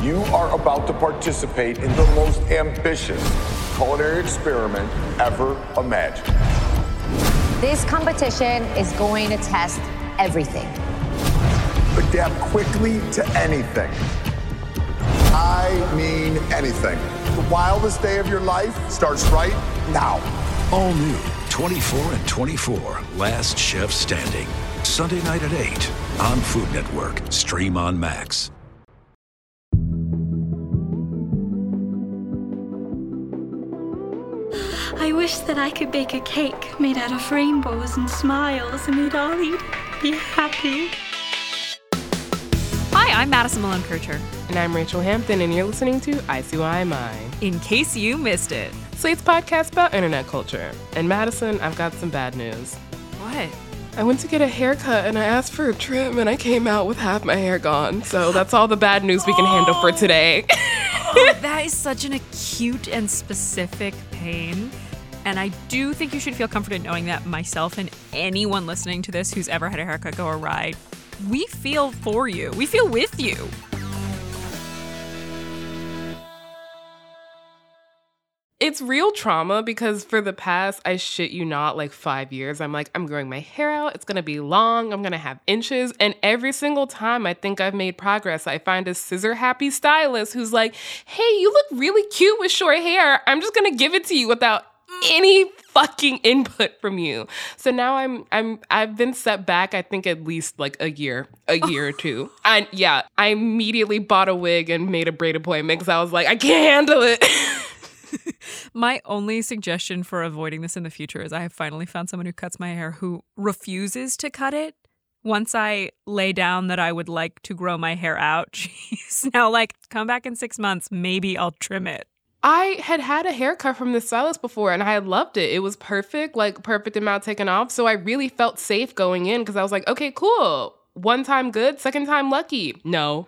You are about to participate in the most ambitious culinary experiment ever imagined. This competition is going to test everything. Adapt quickly to anything. I mean anything. The wildest day of your life starts right now. All new 24 and 24, Last Chef Standing. Sunday night at 8 on Food Network. Stream on Max. I wish that I could bake a cake made out of rainbows and smiles and we'd all eat and be happy. Hi, I'm Madison Malone Kircher. And I'm Rachel Hampton, and you're listening to ICYMI. In case you missed it. Slate's podcast about internet culture. And Madison, I've got some bad news. What? I went to get a haircut, and I asked for a trim, and I came out with half my hair gone. So that's all the bad news we can handle for today. That is such an acute and specific pain. And I do think you should feel comforted knowing that myself and anyone listening to this who's ever had a haircut go awry, we feel for you. We feel with you. It's real trauma because for the past, I shit you not, like 5 years, I'm growing my hair out. It's going to be long. I'm going to have inches. And every single time I think I've made progress, I find a scissor-happy stylist who's like, hey, you look really cute with short hair. I'm just going to give it to you without any fucking input from you. So now I've been set back, I think at least like a year or two. And yeah, I immediately bought a wig and made a braid appointment because I was like, I can't handle it. My only suggestion for avoiding this in the future is I have finally found someone who cuts my hair who refuses to cut it. Once I lay down that I would like to grow my hair out, she's now like, come back in 6 months, maybe I'll trim it. I had a haircut from the stylist before and I had loved it. It was perfect, like perfect amount taken off. So I really felt safe going in because I was like, okay, cool. One time good, second time lucky. No.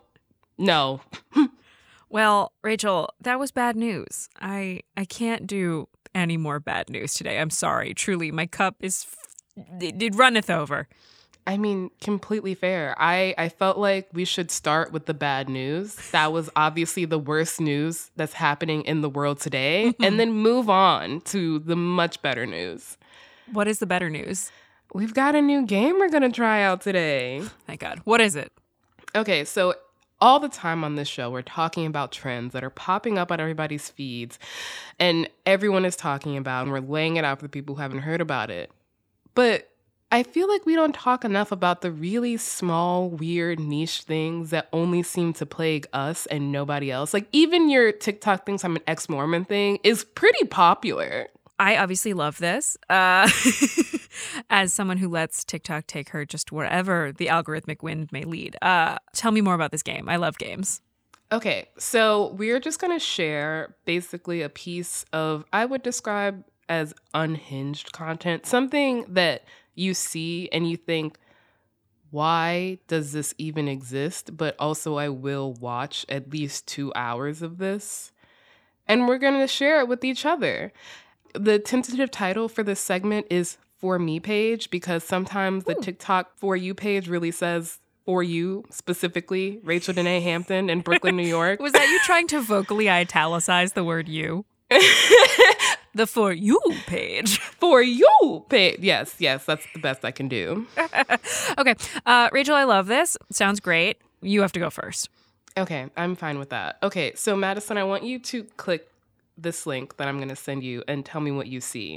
Well, Rachel, that was bad news. I can't do any more bad news today. I'm sorry. Truly, my cup it runneth over. I mean, completely fair. I felt like we should start with the bad news. That was obviously the worst news that's happening in the world today, and then move on to the much better news. What is the better news? We've got a new game we're going to try out today. Thank God. What is it? Okay, so all the time on this show, we're talking about trends that are popping up on everybody's feeds, and everyone is talking about, and we're laying it out for the people who haven't heard about it. But I feel like we don't talk enough about the really small, weird, niche things that only seem to plague us and nobody else. Like, even your TikTok thinks I'm an ex-Mormon thing is pretty popular. I obviously love this. As someone who lets TikTok take her just wherever the algorithmic wind may lead. Tell me more about this game. I love games. Okay, so we're just going to share basically a piece of, I would describe as unhinged content, something that you see and you think, why does this even exist? But also I will watch at least 2 hours of this. And we're going to share it with each other. The tentative title for this segment is For Me page, because sometimes the TikTok For You page really says For You, specifically Rachel Danae Hampton in Brooklyn, New York. Was that you trying to vocally italicize the word you? The For You page. For You page. Yes, that's the best I can do. Okay. Rachel, I love this. Sounds great. You have to go first. Okay, I'm fine with that. Okay, so Madison, I want you to click this link that I'm going to send you and tell me what you see.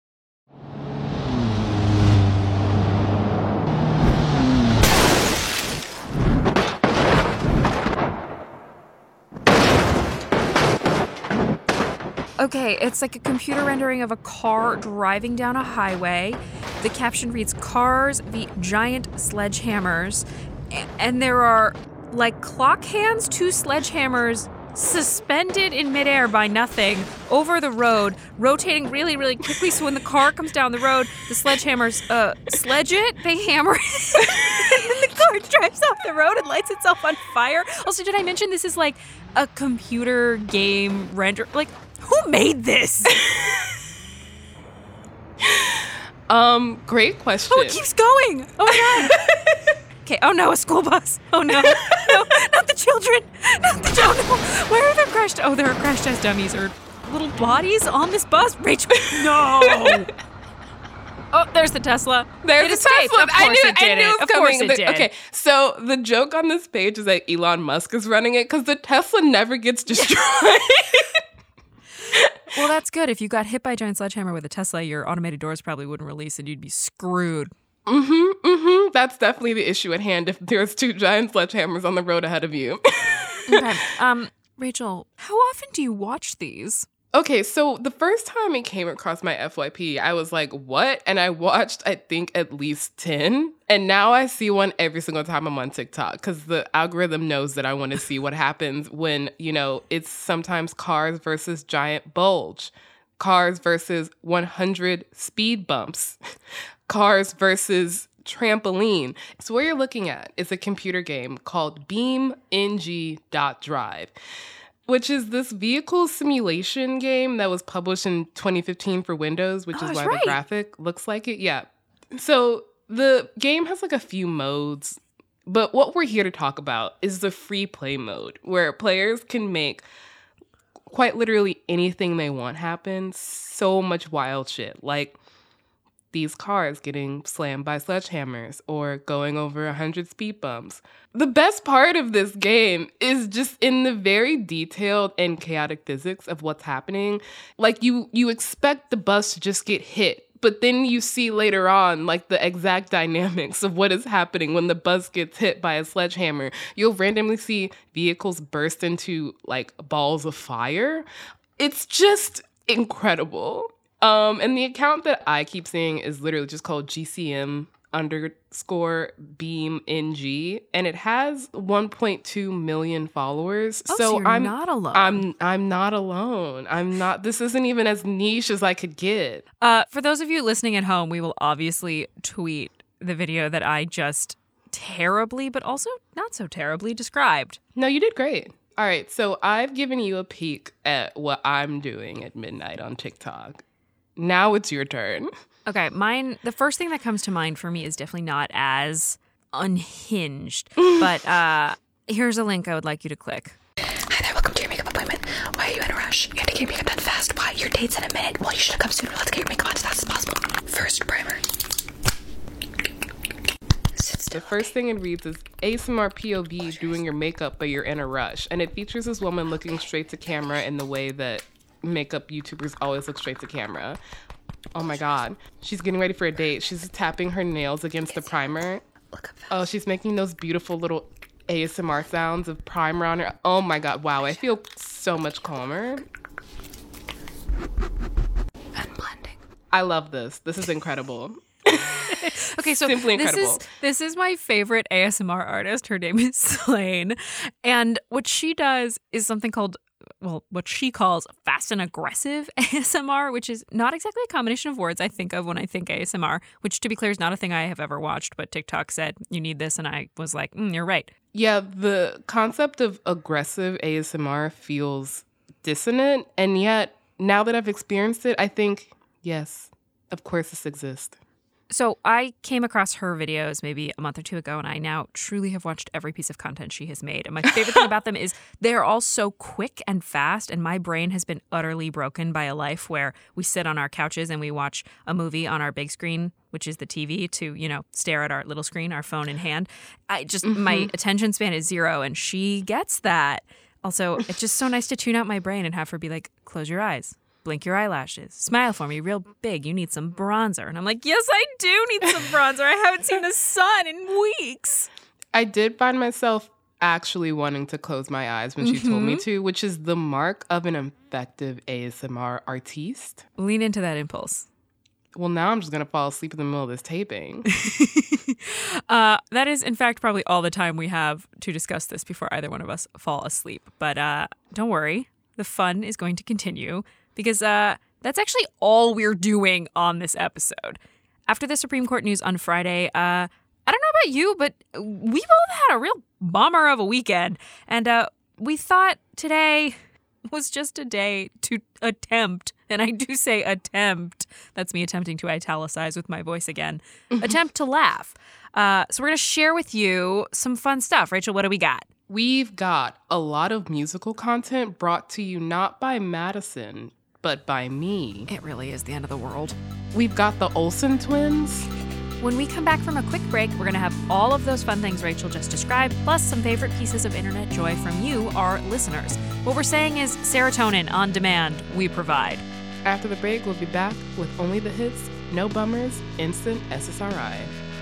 Okay, it's like a computer rendering of a car driving down a highway. The caption reads, "Cars beat giant sledgehammers." And there are, like, clock hands, 2 sledgehammers suspended in midair by nothing over the road, rotating really, really quickly. So when the car comes down the road, the sledgehammers sledge it, they hammer it, and the car drives off the road and lights itself on fire. Also, did I mention this is like a computer game render? Like, who made this? Great question. Oh, it keeps going. Oh my God. Okay, oh no, a school bus. Oh no. No, not the children. Not the children. there are crash test dummies or little bodies on this bus. Rachel, no. Oh, there's the Tesla. There's the Tesla. Of course it did. I knew it was Of coming. course it did. Okay, so the joke on this page is that Elon Musk is running it because the Tesla never gets destroyed. Well, that's good. If you got hit by a giant sledgehammer with a Tesla, your automated doors probably wouldn't release and you'd be screwed. That's definitely the issue at hand if there's 2 giant sledgehammers on the road ahead of you. Okay. Rachel, how often do you watch these? Okay, so the first time it came across my FYP, I was like, what? And I watched, I think, at least 10. And now I see one every single time I'm on TikTok because the algorithm knows that I want to see what happens when, it's sometimes cars versus giant bulge, cars versus 100 speed bumps, cars versus trampoline. So what you're looking at is a computer game called BeamNG.Drive, which is this vehicle simulation game that was published in 2015 for Windows, which is why the graphic looks like it. Yeah. So the game has like a few modes, but what we're here to talk about is the free play mode, where players can make quite literally anything they want happen. So much wild shit, like these cars getting slammed by sledgehammers or going over 100 speed bumps. The best part of this game is just in the very detailed and chaotic physics of what's happening. Like you expect the bus to just get hit, but then you see later on like the exact dynamics of what is happening when the bus gets hit by a sledgehammer. You'll randomly see vehicles burst into like balls of fire. It's just incredible. And the account that I keep seeing is literally just called GCM_BeamNG, and it has 1.2 million followers. Oh, so you're not alone. I'm not alone. This isn't even as niche as I could get. For those of you listening at home, we will obviously tweet the video that I just terribly, but also not so terribly described. No, you did great. All right, so I've given you a peek at what I'm doing at midnight on TikTok. Now it's your turn. Okay, the first thing that comes to mind for me is definitely not as unhinged, but here's a link I would like you to click. Hi there, welcome to your makeup appointment. Why are you in a rush? You have to get your makeup done fast. Why? Your date's in a minute. Well, you should have come sooner. Let's get your makeup on as fast as possible. First, primer. The first thing it reads is ASMR POV doing your makeup, but you're in a rush. And it features this woman looking straight to camera in the way that makeup YouTubers always look straight to camera. Oh my God. She's getting ready for a date. She's tapping her nails against the primer. Oh, she's making those beautiful little ASMR sounds of primer on her. Oh my God. Wow. I feel so much calmer. And blending. I love this. This is incredible. Okay, so simply incredible. This is my favorite ASMR artist. Her name is Slane. And what she does is something called, what she calls fast and aggressive ASMR, which is not exactly a combination of words I think of when I think ASMR, which to be clear is not a thing I have ever watched, but TikTok said you need this and I was like, you're right. Yeah, the concept of aggressive ASMR feels dissonant, and yet now that I've experienced it, I think, yes, of course this exists. So I came across her videos maybe a month or two ago, and I now truly have watched every piece of content she has made. And my favorite thing about them is they're all so quick and fast, and my brain has been utterly broken by a life where we sit on our couches and we watch a movie on our big screen, which is the TV, to, stare at our little screen, our phone in hand. My attention span is 0, and she gets that. Also, it's just so nice to tune out my brain and have her be like, close your eyes. Blink your eyelashes. Smile for me real big. You need some bronzer. And I'm like, yes, I do need some bronzer. I haven't seen the sun in weeks. I did find myself actually wanting to close my eyes when she told me to, which is the mark of an effective ASMR artiste. Lean into that impulse. Well, now I'm just going to fall asleep in the middle of this taping. That is, in fact, probably all the time we have to discuss this before either one of us fall asleep. But don't worry. The fun is going to continue. Because that's actually all we're doing on this episode. After the Supreme Court news on Friday, I don't know about you, but we both had a real bummer of a weekend. And we thought today was just a day to attempt, and I do say attempt, that's me attempting to italicize with my voice again, attempt to laugh. So we're going to share with you some fun stuff. Rachel, what do we got? We've got a lot of musical content brought to you not by Madison, but by me. It really is the end of the world. We've got the Olsen twins. When we come back from a quick break, we're going to have all of those fun things Rachel just described, plus some favorite pieces of internet joy from you, our listeners. What we're saying is serotonin on demand, we provide. After the break, we'll be back with only the hits, no bummers, instant SSRI.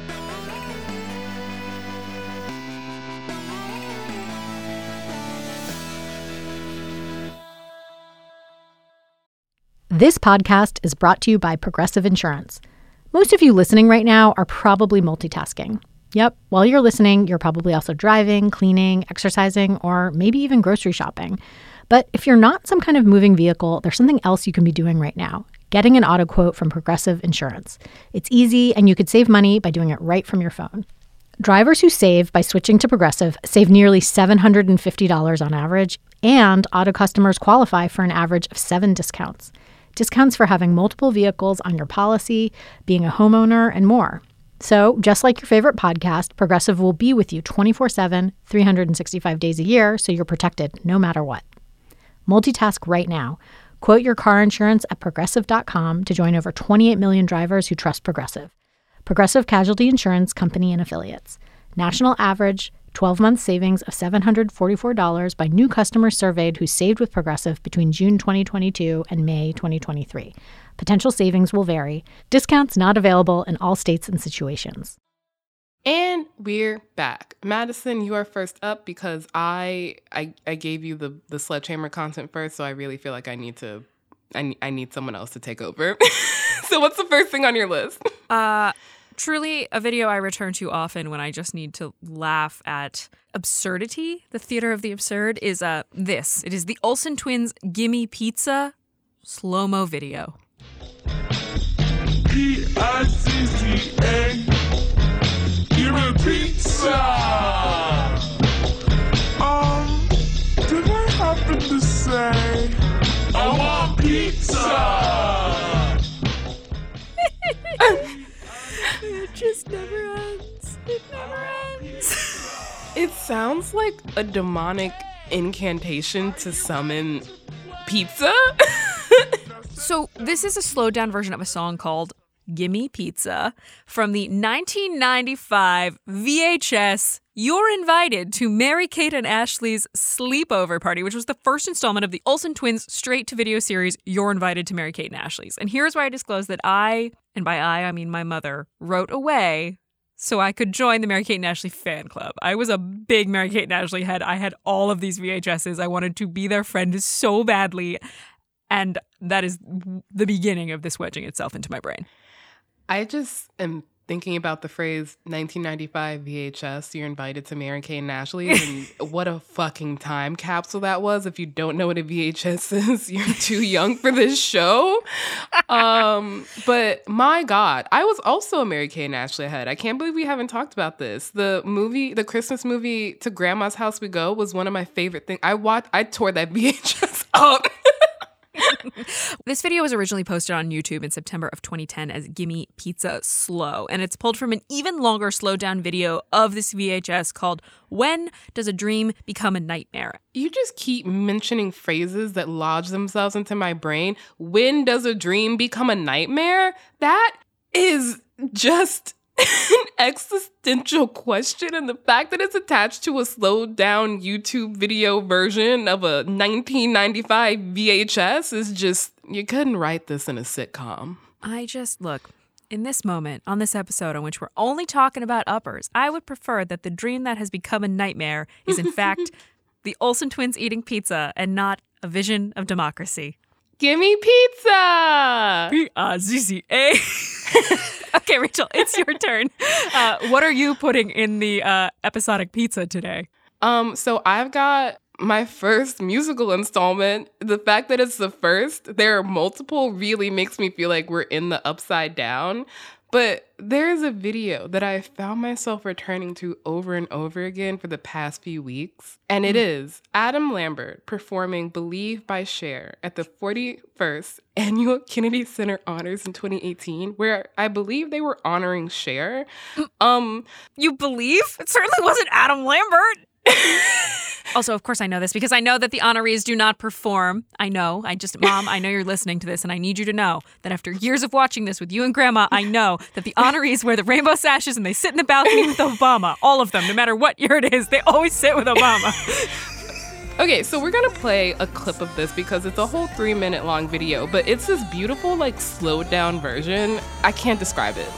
This podcast is brought to you by Progressive Insurance. Most of you listening right now are probably multitasking. Yep, while you're listening, you're probably also driving, cleaning, exercising, or maybe even grocery shopping. But if you're not some kind of moving vehicle, there's something else you can be doing right now. Getting an auto quote from Progressive Insurance. It's easy, and you could save money by doing it right from your phone. Drivers who save by switching to Progressive save nearly $750 on average, and auto customers qualify for an average of 7 discounts. Discounts for having multiple vehicles on your policy, being a homeowner, and more. So, just like your favorite podcast, Progressive will be with you 24/7, 365 days a year, so you're protected no matter what. Multitask right now. Quote your car insurance at Progressive.com to join over 28 million drivers who trust Progressive. Progressive Casualty Insurance Company and Affiliates. National average 12-month savings of $744 by new customers surveyed who saved with Progressive between June 2022 and May 2023. Potential savings will vary. Discounts not available in all states and situations. And we're back. Madison, you are first up because I gave you the sledgehammer content first, so I really feel like I need someone else to take over. So what's the first thing on your list? Truly, a video I return to often when I just need to laugh at absurdity, the theater of the absurd, is this. It is the Olsen twins' Gimme Pizza slow-mo video. P-I-C-C-A, gimme pizza! Did I happen to say, I want pizza? It just never ends. It never ends. It sounds like a demonic incantation to summon pizza. So this is a slowed down version of a song called Gimme Pizza from the 1995 VHS You're Invited to Mary-Kate and Ashley's Sleepover Party, which was the first installment of the Olsen twins' straight-to-video series You're Invited to Mary-Kate and Ashley's. And here's where I disclose that I, and by I mean my mother, wrote away so I could join the Mary-Kate and Ashley fan club. I was a big Mary-Kate and Ashley head. I had all of these VHSs. I wanted to be their friend so badly. And that is the beginning of this wedging itself into my brain. I just am thinking about the phrase 1995 VHS, You're Invited to Mary-Kate and Ashley's, and what a fucking time capsule that was. If you don't know what a VHS is, you're too young for this show. But my God, I was also a Mary-Kate and Ashley head. I can't believe we haven't talked about this. The Christmas movie To Grandma's House We Go was one of my favorite things. I tore that VHS up. This video was originally posted on YouTube in September of 2010 as Gimme Pizza Slow, and it's pulled from an even longer slowed down video of this VHS called When Does a Dream Become a Nightmare? You just keep mentioning phrases that lodge themselves into my brain. When does a dream become a nightmare? That is just an existential question, and the fact that it's attached to a slowed down YouTube video version of a 1995 VHS is just, you couldn't write this in a sitcom. Look, in this moment, on this episode on which we're only talking about uppers, I would prefer that the dream that has become a nightmare is in fact the Olsen twins eating pizza and not a vision of democracy. Gimme pizza! P-I-Z-Z-A. Okay, Rachel, it's your turn. What are you putting in the episodic pizza today? So I've got my first musical installment. The fact that it's the first, there are multiple, really makes me feel like we're in the Upside Down. But there's a video that I found myself returning to over and over again for the past few weeks. And it is Adam Lambert performing Believe by Cher at the 41st Annual Kennedy Center Honors in 2018, where I believe they were honoring Cher. You believe? It certainly wasn't Adam Lambert. Also, of course, I know this because I know that the honorees do not perform. Mom, I know you're listening to this, and I need you to know that after years of watching this with you and Grandma, I know that the honorees wear the rainbow sashes and they sit in the balcony with Obama. All of them, no matter what year it is, they always sit with Obama. Okay, so we're gonna play a clip of this because it's a whole 3-minute long video, but it's this beautiful, like, slowed down version. I can't describe it.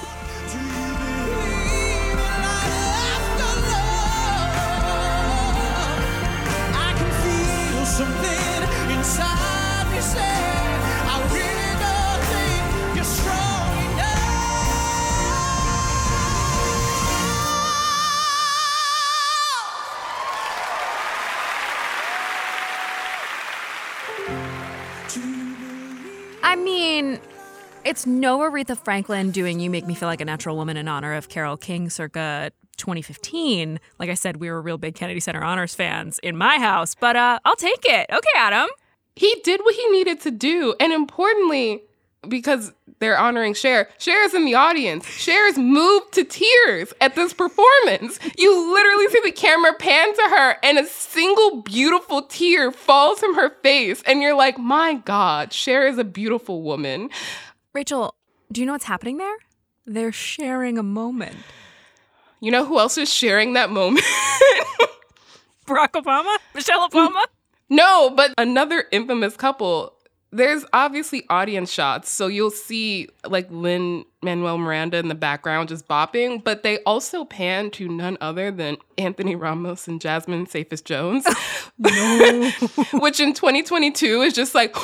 I mean, it's no Aretha Franklin doing You Make Me Feel Like a Natural Woman in honor of Carole King circa 2015. Like I said, we were real big Kennedy Center Honors fans in my house, but I'll take it. Okay, Adam. He did what he needed to do, and importantly, because they're honoring Cher is in the audience. Cher is moved to tears at this performance. You literally see the camera pan to her and a single beautiful tear falls from her face. And you're like, my God, Cher is a beautiful woman. Rachel, do you know what's happening there? They're sharing a moment. You know who else is sharing that moment? Barack Obama? Michelle Obama? No, but another infamous couple. There's obviously audience shots, so you'll see like Lin-Manuel Miranda in the background just bopping, but they also pan to none other than Anthony Ramos and Jasmine Cephas Jones. No. Which in 2022 is just like,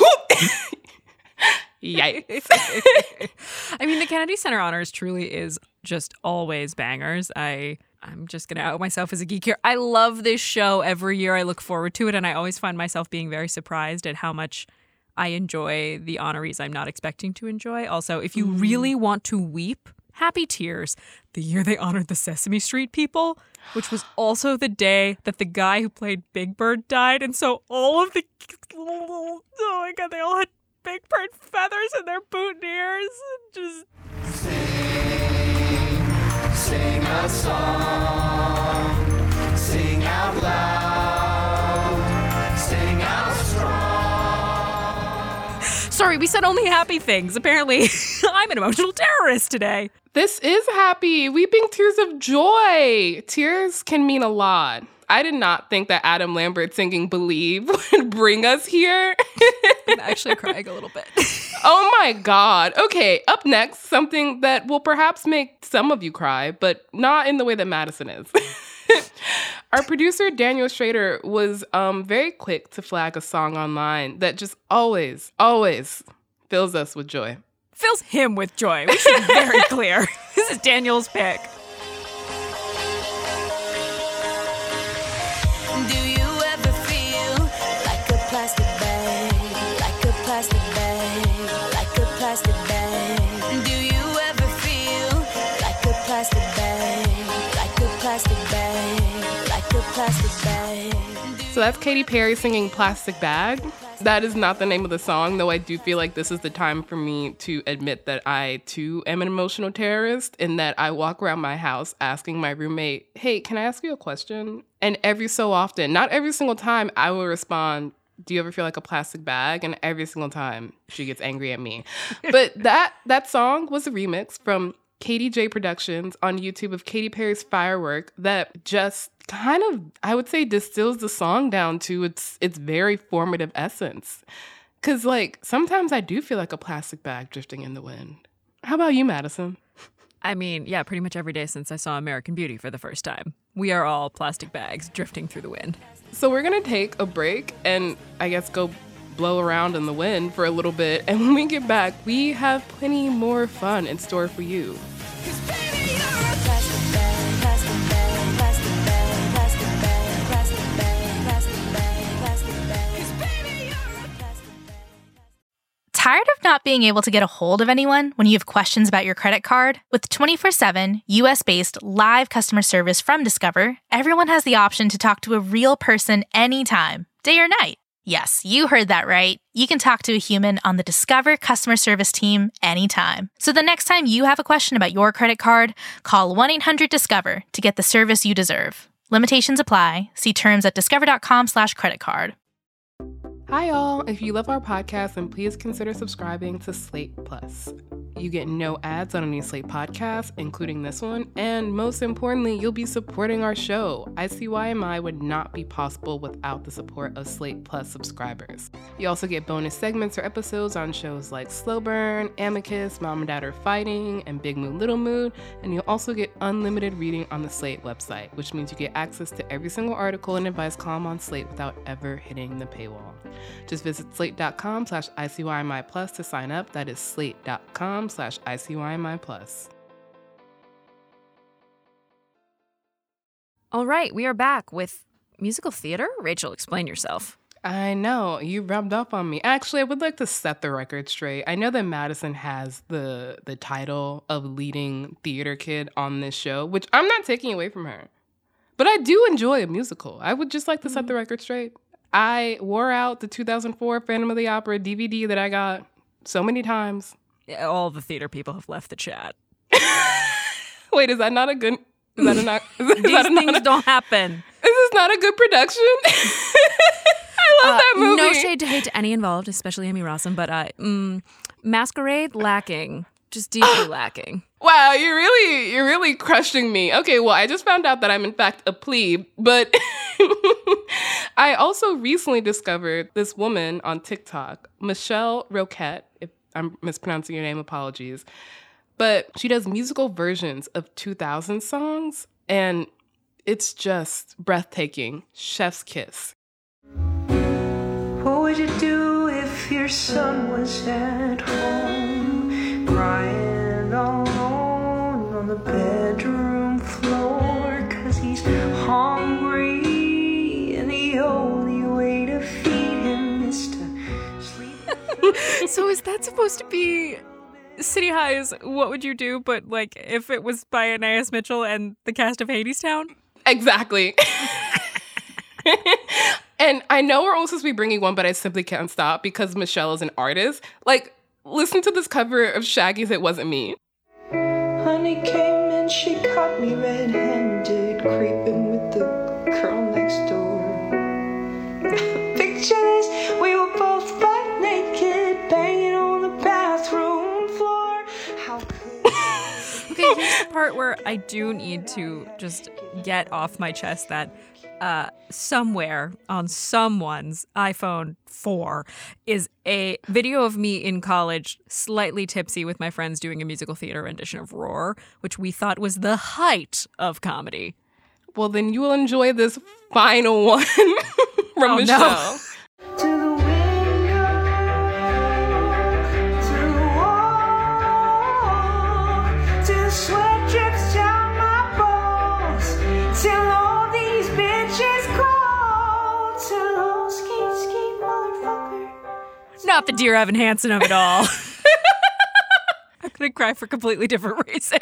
yikes. I mean, the Kennedy Center Honors truly is just always bangers. I'm just going to out myself as a geek here. I love this show every year. I look forward to it, and I always find myself being very surprised at how much I enjoy the honorees I'm not expecting to enjoy. Also, if you really want to weep, happy tears. The year they honored the Sesame Street people, which was also the day that the guy who played Big Bird died. And so all of the, oh my God, they all had Big Bird feathers in their boutonnieres. Just Sing a song, sing out loud, sing out strong. Sorry, we said only happy things. Apparently, I'm an emotional terrorist today. This is happy. Weeping tears of joy. Tears can mean a lot. I did not think that Adam Lambert singing Believe would bring us here. I'm actually crying a little bit. Oh my God. Okay, up next, something that will perhaps make some of you cry, but not in the way that Madison is. Our producer, Daniel Schrader, was very quick to flag a song online that just always, always fills us with joy. Fills him with joy. We should be very clear. This is Daniel's pick. Do you ever feel like a plastic bag? Like a plastic bag? Like a plastic bag? Do you ever feel like a plastic bag? Like a plastic bag? Like a plastic bag? So that's Katy Perry singing Plastic Bag. That is not the name of the song, though I do feel like this is the time for me to admit that I, too, am an emotional terrorist in that I walk around my house asking my roommate, hey, can I ask you a question? And every so often, not every single time, I will respond, do you ever feel like a plastic bag? And every single time, she gets angry at me. But that song was a remix from Katy J Productions on YouTube of Katy Perry's Firework that just kind of, I would say, distills the song down to its very formative essence. Because, like, sometimes I do feel like a plastic bag drifting in the wind. How about you, Madison? I mean, yeah, pretty much every day since I saw American Beauty for the first time. We are all plastic bags drifting through the wind. So we're going to take a break and, I guess, go blow around in the wind for a little bit. And when we get back, we have plenty more fun in store for you. Tired of not being able to get a hold of anyone when you have questions about your credit card? With 24/7 US-based live customer service from Discover, everyone has the option to talk to a real person anytime, day or night. Yes, you heard that right. You can talk to a human on the Discover customer service team anytime. So the next time you have a question about your credit card, call 1-800-DISCOVER to get the service you deserve. Limitations apply. See terms at discover.com/creditcard. Hi, all. If you love our podcast, then please consider subscribing to Slate Plus. You get no ads on any Slate podcasts, including this one, and most importantly, you'll be supporting our show. ICYMI would not be possible without the support of Slate Plus subscribers. You also get bonus segments or episodes on shows like Slow Burn, Amicus, Mom and Dad Are Fighting, and Big Mood, Little Mood, and you'll also get unlimited reading on the Slate website, which means you get access to every single article and advice column on Slate without ever hitting the paywall. Just visit slate.com/ICYMI Plus to sign up. That is slate.com/ICYMI Plus. All right, we are back with musical theater. Rachel, explain yourself. I know, you rubbed up on me. Actually, I would like to set the record straight. I know that Madison has the title of leading theater kid on this show, which I'm not taking away from her. But I do enjoy a musical. I would just like to set the record straight. I wore out the 2004 Phantom of the Opera DVD that I got so many times. Yeah, all the theater people have left the chat. Wait, is that not a good... Is that a not... These things don't happen. This is not a good production? I love that movie. No shade to hate to any involved, especially Amy Rossum, but Masquerade, lacking. Just deeply lacking. Wow, you're really crushing me. Okay, well, I just found out that I'm in fact a plebe, but I also recently discovered this woman on TikTok, Michelle Roquette. If I'm mispronouncing your name, apologies. But she does musical versions of 2000 songs, and it's just breathtaking. Chef's kiss. What would you do if your son was at home, crying all alone on the bedroom floor, 'cause he's hungry, and the only way to feed him is to sleep? So is that supposed to be City High's What Would You Do, but like if it was by Anais Mitchell and the cast of Hadestown? Exactly. And I know we're almost supposed to be bringing one, but I simply can't stop because Michelle is an artist. Like, listen to this cover of Shaggy's It Wasn't Me. Honey came and she caught me red-handed, creeping with the girl next door. Picture this, we were both butt naked, banging on the bathroom floor. How could Okay, here's the part where I do need to just get off my chest that somewhere on someone's iPhone 4 is a video of me in college, slightly tipsy with my friends doing a musical theater rendition of Roar, which we thought was the height of comedy. Well, then you will enjoy this final one from Michelle. No. to the window, to the wall, till the sweat drips down my balls, till all these bitches crawl, till those ski motherfucker. Not the Dear Evan Hansen of it all. I'm going to cry for completely different reasons.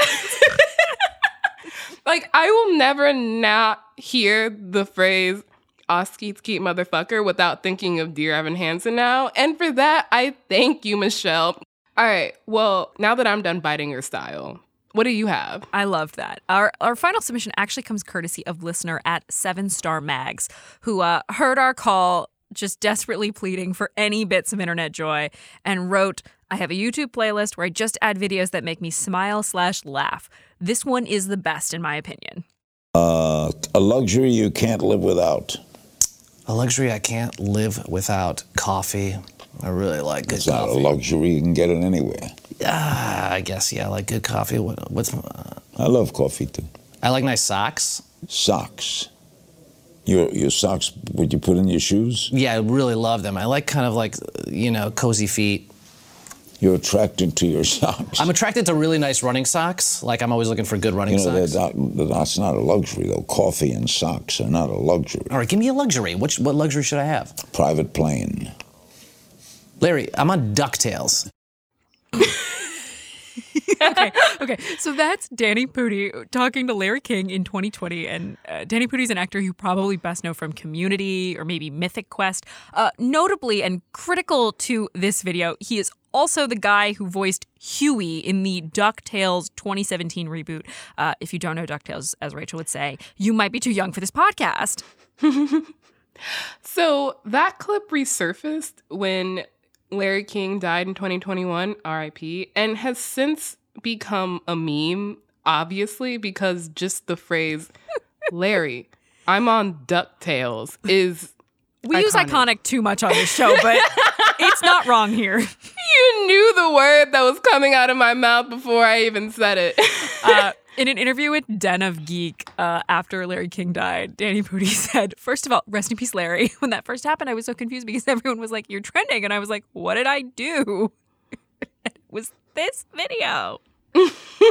Like, I will never not hear the phrase, "aw skeet skeet motherfucker," without thinking of Dear Evan Hansen now. And for that, I thank you, Michelle. All right, well, now that I'm done biting your style, what do you have? I love that. Our final submission actually comes courtesy of listener at 7-Star Mags, who heard our call, just desperately pleading for any bits of internet joy, and wrote, "I have a YouTube playlist where I just add videos that make me smile/laugh. This one is the best in my opinion." A luxury you can't live without. A luxury I can't live without. Coffee. I really like good It's not coffee. a luxury. You can get it anywhere. I guess, yeah, I like good coffee. What's I love coffee, too. I like nice socks. Socks. Your socks, would you put in your shoes? Yeah, I really love them. I like kind of like, cozy feet. You're attracted to your socks. I'm attracted to really nice running socks. Like, I'm always looking for good running socks. That's not a luxury, though. Coffee and socks are not a luxury. All right, give me a luxury. What luxury should I have? Private plane. Larry, I'm on DuckTales. Okay. So that's Danny Pudi talking to Larry King in 2020. And Danny Pudi is an actor you probably best know from Community or maybe Mythic Quest. Notably and critical to this video, he is also the guy who voiced Huey in the DuckTales 2017 reboot. If you don't know DuckTales, as Rachel would say, you might be too young for this podcast. So that clip resurfaced when Larry King died in 2021, RIP, and has since become a meme, obviously, because just the phrase, Larry, I'm on DuckTales, is We use iconic too much on this show, but it's not wrong here. You knew the word that was coming out of my mouth before I even said it. In an interview with Den of Geek after Larry King died, Danny Pudi said, first of all, rest in peace, Larry. When that first happened, I was so confused because everyone was like, you're trending. And I was like, what did I do? It was this video. Do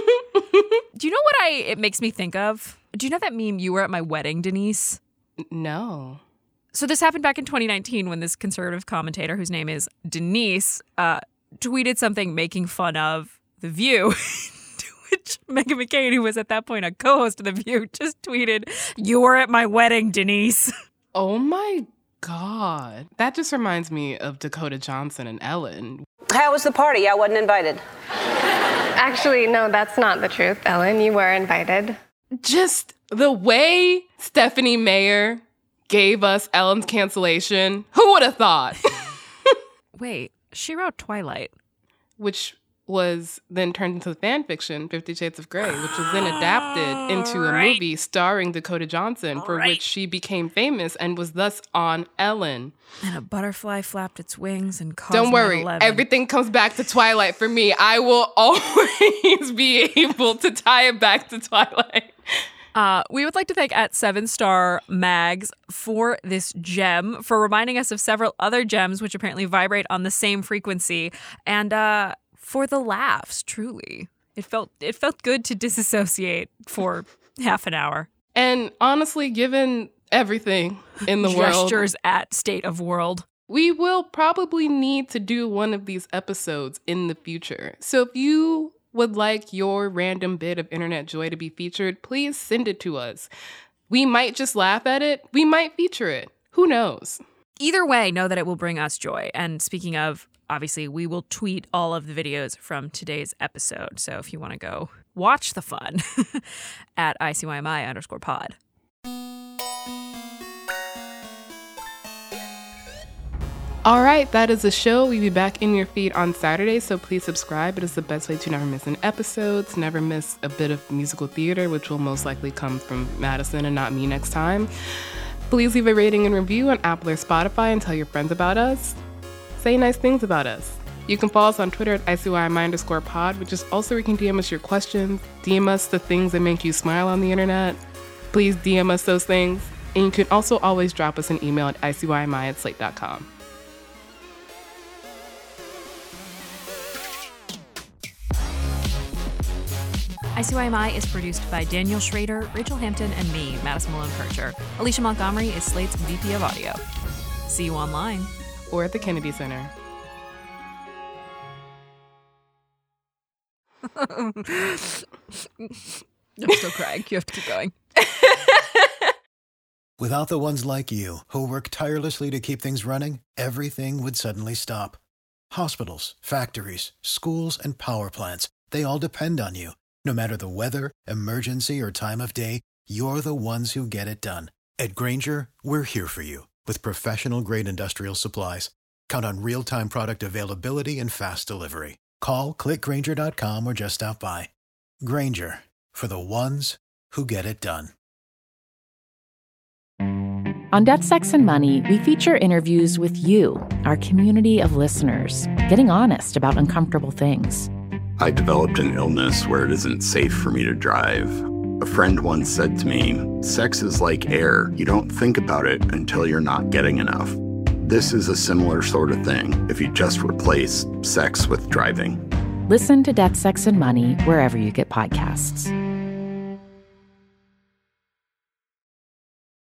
you know what it makes me think of? Do you know that meme, "You were at my wedding, Denise"? No. So this happened back in 2019 when this conservative commentator, whose name is Denise, tweeted something making fun of The View. Which Meghan McCain, who was at that point a co-host of The View, just tweeted, "You were at my wedding, Denise." Oh my God. That just reminds me of Dakota Johnson and Ellen. How was the party? I wasn't invited. Actually, no, that's not the truth, Ellen. You were invited. Just the way Stephanie Meyer gave us Ellen's cancellation. Who would have thought? Wait, she wrote Twilight. Which was then turned into the fan fiction, 50 Shades of Grey, which was then adapted into a movie starring Dakota Johnson, for which she became famous and was thus on Ellen. And a butterfly flapped its wings and caused Don't worry, 9/11. everything comes back to Twilight for me. I will always be able to tie it back to Twilight. We would like to thank at 7-Star Mags for this gem, for reminding us of several other gems which apparently vibrate on the same frequency, and for the laughs, truly. It felt good to disassociate for half an hour. And honestly, given everything in the world, gestures at State of World, we will probably need to do one of these episodes in the future. So if you would like your random bit of internet joy to be featured, please send it to us. We might just laugh at it. We might feature it. Who knows? Either way, know that it will bring us joy. And speaking of, obviously, we will tweet all of the videos from today's episode. So if you want to go watch the fun at ICYMI_pod. All right, that is the show. We'll be back in your feed on Saturday, so please subscribe. It is the best way to never miss an episode, to never miss a bit of musical theater, which will most likely come from Madison and not me next time. Please leave a rating and review on Apple or Spotify and tell your friends about us. Say nice things about us. You can follow us on Twitter at ICYMI_pod, which is also where you can DM us your questions, DM us the things that make you smile on the internet. Please DM us those things. And you can also always drop us an email at ICYMI@slate.com. ICYMI is produced by Daniel Schrader, Rachel Hampton, and me, Madison Malone Percher. Alicia Montgomery is Slate's VP of Audio. See you online. Or at the Kennedy Center. I'm still crying. You have to keep going. Without the ones like you, who work tirelessly to keep things running, everything would suddenly stop. Hospitals, factories, schools, and power plants, they all depend on you. No matter the weather, emergency, or time of day, you're the ones who get it done. At Grainger, we're here for you with professional-grade industrial supplies. Count on real-time product availability and fast delivery. Call, clickgrainger.com, or just stop by. Grainger, for the ones who get it done. On Death, Sex, and Money, we feature interviews with you, our community of listeners, getting honest about uncomfortable things. I developed an illness where it isn't safe for me to drive. A friend once said to me, "Sex is like air. You don't think about it until you're not getting enough." This is a similar sort of thing if you just replace sex with driving. Listen to Death, Sex, and Money wherever you get podcasts.